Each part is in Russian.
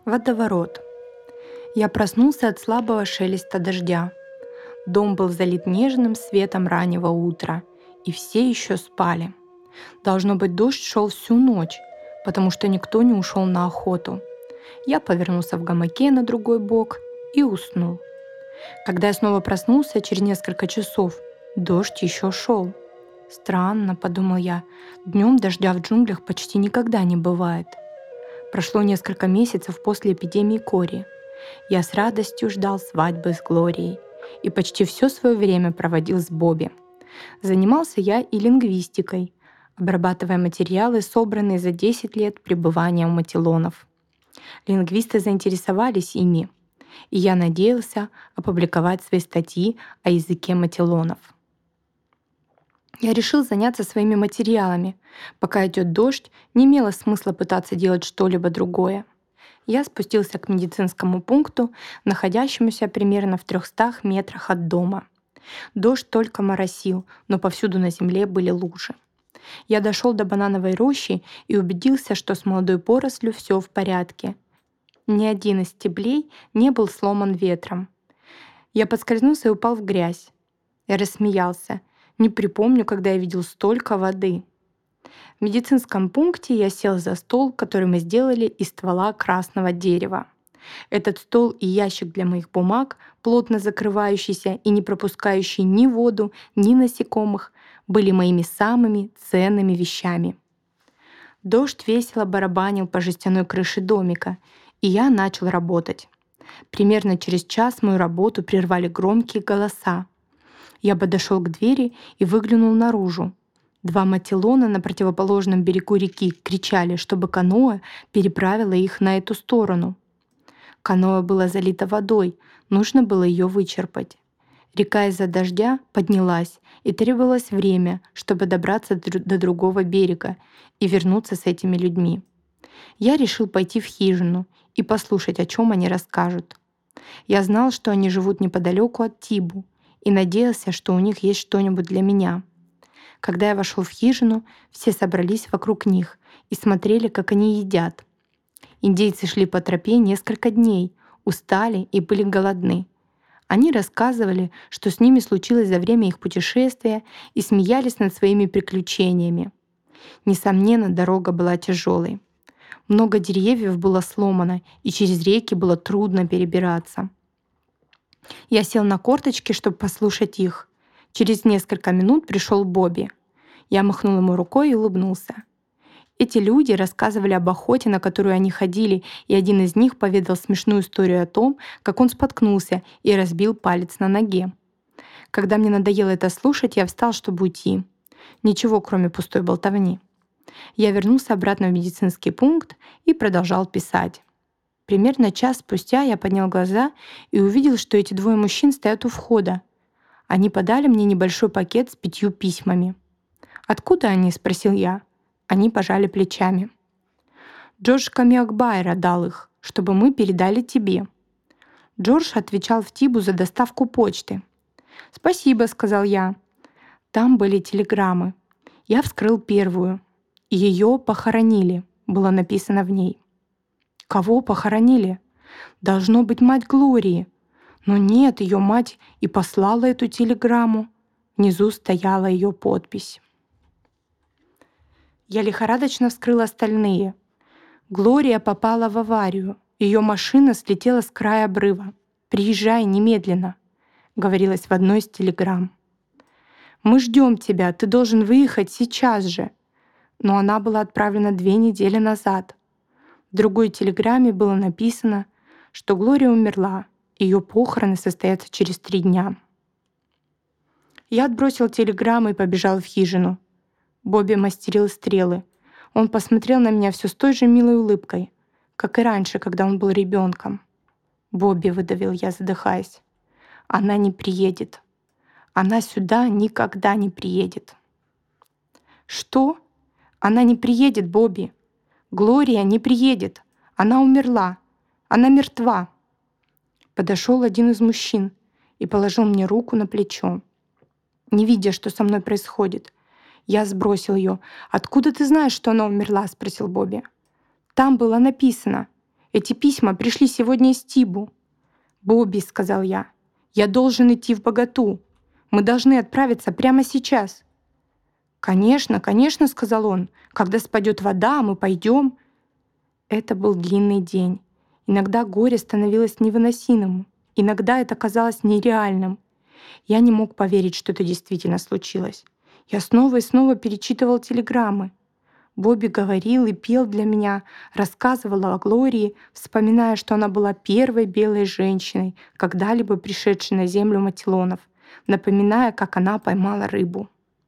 Водоворот. Я проснулся от слабого шелеста дождя. Дом был залит нежным светом раннего утра, и все еще спали. Должно быть, дождь шел всю ночь, потому что никто не ушел на охоту. Я повернулся в гамаке на другой бок и уснул. Когда я снова проснулся через несколько часов, дождь еще шел. Странно, подумал я, днем дождя в джунглях почти никогда не бывает. Прошло несколько месяцев после эпидемии кори. Я с радостью ждал свадьбы с Глорией и почти все свое время проводил с Бобби. Занимался я и лингвистикой, обрабатывая материалы, собранные за 10 лет пребывания у мотилонов. Лингвисты заинтересовались ими, и я надеялся опубликовать свои статьи о языке мотилонов. Я решил заняться своими материалами. Пока идет дождь, не имело смысла пытаться делать что-либо другое. Я спустился к медицинскому пункту, находящемуся примерно в 300 метрах от дома. Дождь только моросил, но повсюду на земле были лужи. Я дошел до банановой рощи и убедился, что с молодой порослью все в порядке. Ни один из стеблей не был сломан ветром. Я поскользнулся и упал в грязь. Я рассмеялся. Не припомню, когда я видел столько воды. В медицинском пункте я сел за стол, который мы сделали из ствола красного дерева. Этот стол и ящик для моих бумаг, плотно закрывающийся и не пропускающий ни воду, ни насекомых, были моими самыми ценными вещами. Дождь весело барабанил по жестяной крыше домика, и я начал работать. Примерно через час мою работу прервали громкие голоса. Я подошел к двери и выглянул наружу. 2 мотилона на противоположном берегу реки кричали, чтобы каноэ переправило их на эту сторону. Каноэ было залито водой, нужно было ее вычерпать. Река из-за дождя поднялась, и требовалось время, чтобы добраться до другого берега и вернуться с этими людьми. Я решил пойти в хижину и послушать, о чем они расскажут. Я знал, что они живут неподалеку от Тибу, и надеялся, что у них есть что-нибудь для меня. Когда я вошел в хижину, все собрались вокруг них и смотрели, как они едят. Индейцы шли по тропе несколько дней, устали и были голодны. Они рассказывали, что с ними случилось за время их путешествия, и смеялись над своими приключениями. Несомненно, дорога была тяжелой. Много деревьев было сломано, и через реки было трудно перебираться. Я сел на корточки, чтобы послушать их. Через несколько минут пришел Бобби. Я махнул ему рукой и улыбнулся. Эти люди рассказывали об охоте, на которую они ходили, и один из них поведал смешную историю о том, как он споткнулся и разбил палец на ноге. Когда мне надоело это слушать, я встал, чтобы уйти. Ничего, кроме пустой болтовни. Я вернулся обратно в медицинский пункт и продолжал писать. Примерно час спустя я поднял глаза и увидел, что эти 2 мужчин стоят у входа. Они подали мне небольшой пакет с 5 письмами. «Откуда они?» — спросил я. Они пожали плечами. «Джордж Камиакбайра дал их, чтобы мы передали тебе». Джордж отвечал в Тибу за доставку почты. «Спасибо», — сказал я. Там были телеграммы. Я вскрыл первую. «Ее похоронили», — было написано в ней. Кого похоронили? Должно быть мать Глории. Но нет, ее мать и послала эту телеграмму. Внизу стояла ее подпись. Я лихорадочно вскрыл остальные. Глория попала в аварию. Ее машина слетела с края обрыва. «Приезжай немедленно», — говорилось в одной из телеграмм. «Мы ждем тебя, ты должен выехать сейчас же». Но она была отправлена 2 недели назад. В другой телеграмме было написано, что Глория умерла, ее похороны состоятся через 3 дня. Я отбросил телеграммы и побежал в хижину. Бобби мастерил стрелы. Он посмотрел на меня все с той же милой улыбкой, как и раньше, когда он был ребенком. «Бобби», — выдавил я, задыхаясь, — «она не приедет. Она сюда никогда не приедет». «Что? Она не приедет, Бобби. Глория не приедет. Она умерла. Она мертва». Подошел один из мужчин и положил мне руку на плечо. Не видя, что со мной происходит, я сбросил ее. «Откуда ты знаешь, что она умерла?» — спросил Бобби. «Там было написано. Эти письма пришли сегодня из Тибу». «Бобби», — сказал я должен идти в Боготу. Мы должны отправиться прямо сейчас». «Конечно, конечно», — сказал он. «Когда спадет вода, мы пойдем». Это был длинный день. Иногда горе становилось невыносимым, иногда это казалось нереальным. Я не мог поверить, что это действительно случилось. Я снова и снова перечитывал телеграммы. Бобби говорил и пел для меня, рассказывал о Глории, вспоминая, что она была первой белой женщиной, когда-либо пришедшей на землю Матилонов, напоминая, как она поймала рыбу.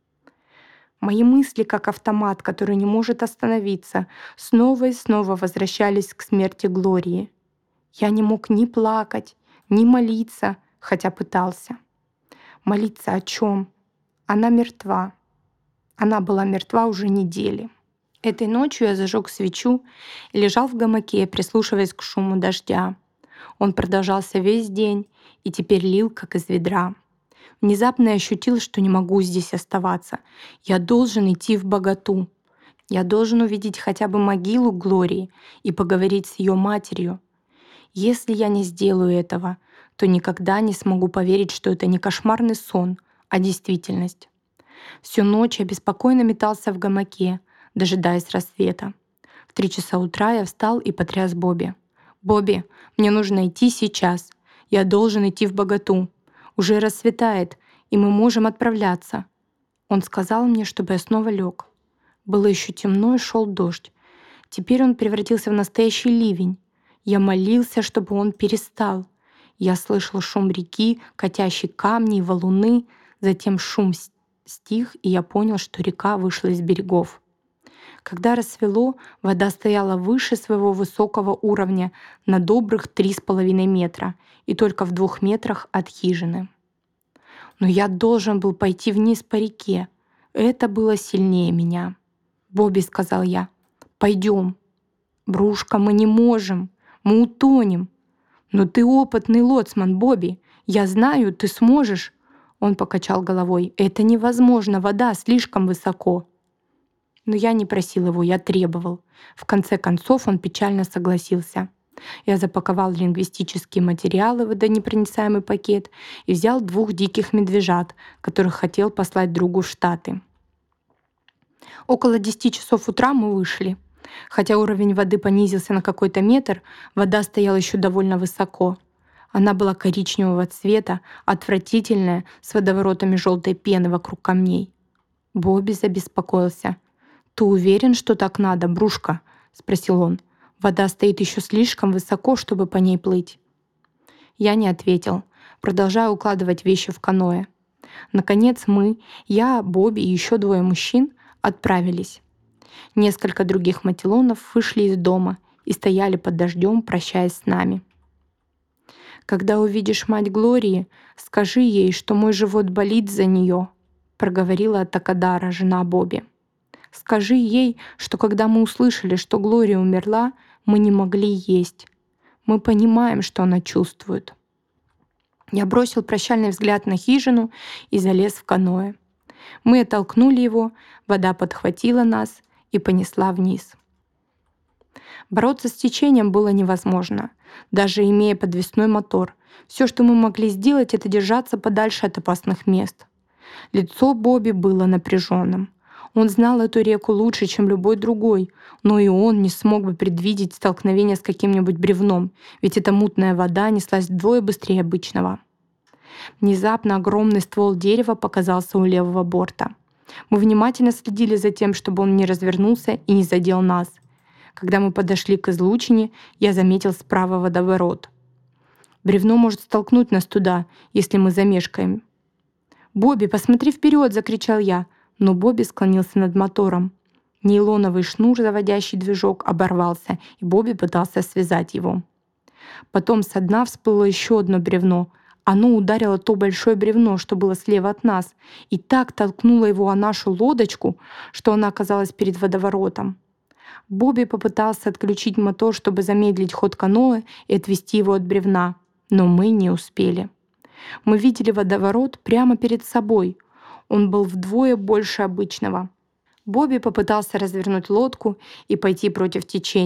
Мои мысли, как автомат, который не может остановиться, снова и снова возвращались к смерти Глории. Я не мог ни плакать, ни молиться, хотя пытался. Молиться о чем? Она мертва. Она была мертва уже недели. Этой ночью я зажег свечу и лежал в гамаке, прислушиваясь к шуму дождя. Он продолжался весь день и теперь лил, как из ведра. Внезапно я ощутил, что не могу здесь оставаться. Я должен идти в Боготу. Я должен увидеть хотя бы могилу Глории и поговорить с ее матерью. Если я не сделаю этого, то никогда не смогу поверить, что это не кошмарный сон, а действительность. Всю ночь я беспокойно метался в гамаке, дожидаясь рассвета. В 3 часа утра я встал и потряс Бобби. «Бобби, мне нужно идти сейчас. Я должен идти в Боготу. Уже рассветает, и мы можем отправляться». Он сказал мне, чтобы я снова лег. Было еще темно и шел дождь. Теперь он превратился в настоящий ливень. Я молился, чтобы он перестал. Я слышал шум реки, катящий камни и валуны. Затем шум стих, и я понял, что река вышла из берегов. Когда рассвело, вода стояла выше своего высокого уровня на добрых 3,5 метра и только в 2 метрах от хижины. Но я должен был пойти вниз по реке. Это было сильнее меня. «Бобби», — сказал я, — «пойдем». «Брушка, мы не можем. Мы утонем». «Но ты опытный лоцман, Бобби. Я знаю, ты сможешь». Он покачал головой. «Это невозможно, вода слишком высоко». Но я не просил его, я требовал. В конце концов он печально согласился. Я запаковал лингвистические материалы в водонепроницаемый пакет и взял 2 диких медвежат, которых хотел послать другу в Штаты. Около 10 часов утра мы вышли. Хотя уровень воды понизился на какой-то метр, вода стояла еще довольно высоко. Она была коричневого цвета, отвратительная, с водоворотами желтой пены вокруг камней. Бобби забеспокоился. «Ты уверен, что так надо, Брушка?» — спросил он. «Вода стоит еще слишком высоко, чтобы по ней плыть». Я не ответил, продолжая укладывать вещи в каноэ. Наконец мы, я, Бобби и еще 2 мужчин, отправились. Несколько других матилонов вышли из дома и стояли под дождем, прощаясь с нами. «Когда увидишь мать Глории, скажи ей, что мой живот болит за нее», — проговорила Такадара, жена Бобби. «Скажи ей, что когда мы услышали, что Глория умерла, мы не могли есть. Мы понимаем, что она чувствует». Я бросил прощальный взгляд на хижину и залез в каноэ. Мы оттолкнули его, вода подхватила нас и понесла вниз. Бороться с течением было невозможно, даже имея подвесной мотор. Все, что мы могли сделать, это держаться подальше от опасных мест. Лицо Бобби было напряженным. Он знал эту реку лучше, чем любой другой, но и он не смог бы предвидеть столкновение с каким-нибудь бревном, ведь эта мутная вода неслась вдвое быстрее обычного. Внезапно огромный ствол дерева показался у левого борта. Мы внимательно следили за тем, чтобы он не развернулся и не задел нас. Когда мы подошли к излучине, я заметил справа водоворот. «Бревно может столкнуть нас туда, если мы замешкаем». «Бобби, посмотри вперед!» — закричал я, но Бобби склонился над мотором. Нейлоновый шнур, заводящий движок, оборвался, и Бобби пытался связать его. Потом со дна всплыло еще одно бревно. Оно ударило то большое бревно, что было слева от нас, и так толкнуло его о нашу лодочку, что она оказалась перед водоворотом. Бобби попытался отключить мотор, чтобы замедлить ход каноэ и отвести его от бревна, но мы не успели. Мы видели водоворот прямо перед собой. Он был вдвое больше обычного. Бобби попытался развернуть лодку и пойти против течения,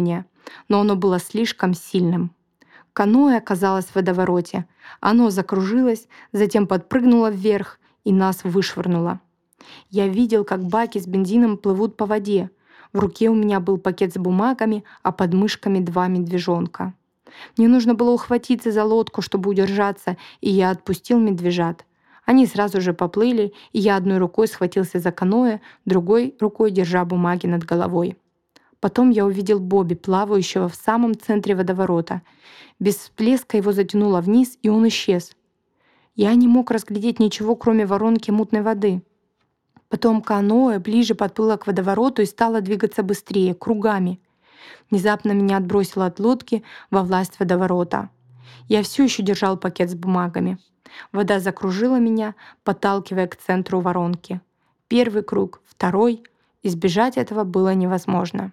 но оно было слишком сильным. Каноэ оказалось в водовороте. Оно закружилось, затем подпрыгнуло вверх и нас вышвырнуло. Я видел, как баки с бензином плывут по воде. В руке у меня был пакет с бумагами, а под мышками 2 медвежонка. Мне нужно было ухватиться за лодку, чтобы удержаться, и я отпустил медвежат. Они сразу же поплыли, и я одной рукой схватился за каноэ, другой рукой держа бумаги над головой. Потом я увидел Бобби, плавающего в самом центре водоворота. Без всплеска его затянуло вниз, и он исчез. Я не мог разглядеть ничего, кроме воронки мутной воды. Потом каноэ ближе подплыло к водовороту и стало двигаться быстрее, кругами. Внезапно меня отбросило от лодки во власть водоворота. Я все еще держал пакет с бумагами. Вода закружила меня, подталкивая к центру воронки. Первый круг, второй. Избежать этого было невозможно.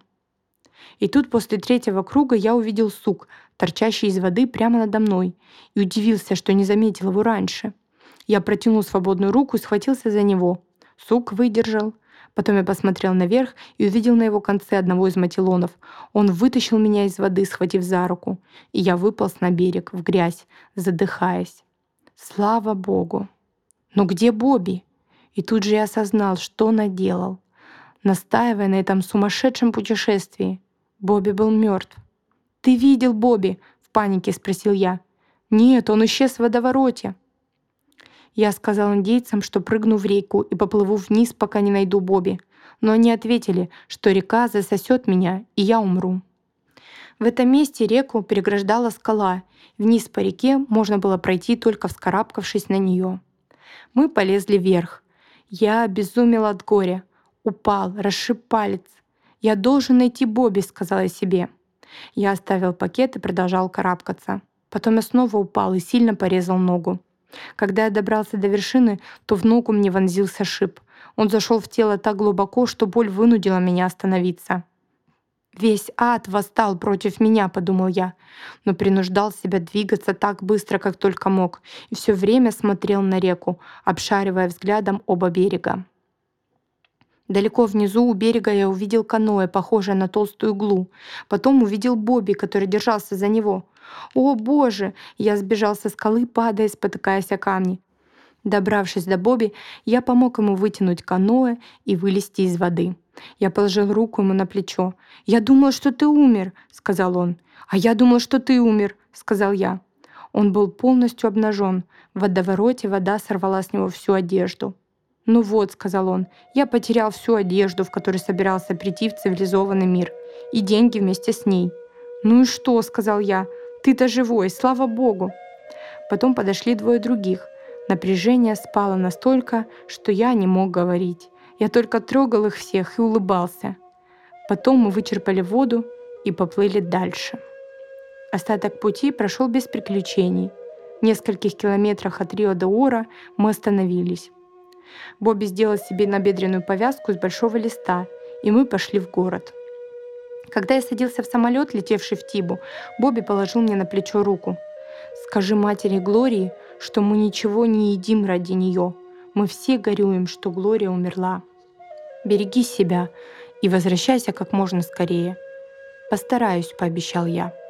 И тут после третьего круга я увидел сук, торчащий из воды прямо надо мной, и удивился, что не заметил его раньше. Я протянул свободную руку и схватился за него. Сук выдержал. Потом я посмотрел наверх и увидел на его конце одного из мотилонов. Он вытащил меня из воды, схватив за руку, и я выполз на берег, в грязь, задыхаясь. Слава Богу! Но где Бобби? И тут же я осознал, что наделал. Настаивая на этом сумасшедшем путешествии, Бобби был мертв. «Ты видел Бобби?» — в панике спросил я. «Нет, он исчез в водовороте». Я сказал индейцам, что прыгну в реку и поплыву вниз, пока не найду Бобби. Но они ответили, что река засосет меня, и я умру. В этом месте реку переграждала скала. Вниз по реке можно было пройти, только вскарабкавшись на нее. Мы полезли вверх. Я обезумел от горя. Упал, расшиб палец. «Я должен найти Бобби», — сказала я себе. Я оставил пакет и продолжал карабкаться. Потом я снова упал и сильно порезал ногу. Когда я добрался до вершины, то в ногу мне вонзился шип. Он зашел в тело так глубоко, что боль вынудила меня остановиться. «Весь ад восстал против меня», — подумал я, но принуждал себя двигаться так быстро, как только мог, и все время смотрел на реку, обшаривая взглядом оба берега. Далеко внизу у берега я увидел каноэ, похожее на толстую иглу. Потом увидел Бобби, который держался за него. «О, Боже!» Я сбежал со скалы, падая, спотыкаясь о камни. Добравшись до Бобби, я помог ему вытянуть каноэ и вылезти из воды. Я положил руку ему на плечо. «Я думал, что ты умер», — сказал он. «А я думал, что ты умер», — сказал я. Он был полностью обнажен. В водовороте вода сорвала с него всю одежду. «Ну вот», — сказал он, — «я потерял всю одежду, в которой собирался прийти в цивилизованный мир, и деньги вместе с ней». «Ну и что?» — сказал я. «Ты-то живой, слава Богу!» Потом подошли двое других. Напряжение спало настолько, что я не мог говорить. Я только трогал их всех и улыбался. Потом мы вычерпали воду и поплыли дальше. Остаток пути прошел без приключений. В нескольких километрах от Рио-де-Ора мы остановились. Бобби сделал себе набедренную повязку из большого листа, и мы пошли в город. Когда я садился в самолет, летевший в Тибу, Бобби положил мне на плечо руку. «Скажи матери Глории, что мы ничего не едим ради нее. Мы все горюем, что Глория умерла. Береги себя и возвращайся как можно скорее». «Постараюсь», — пообещал я.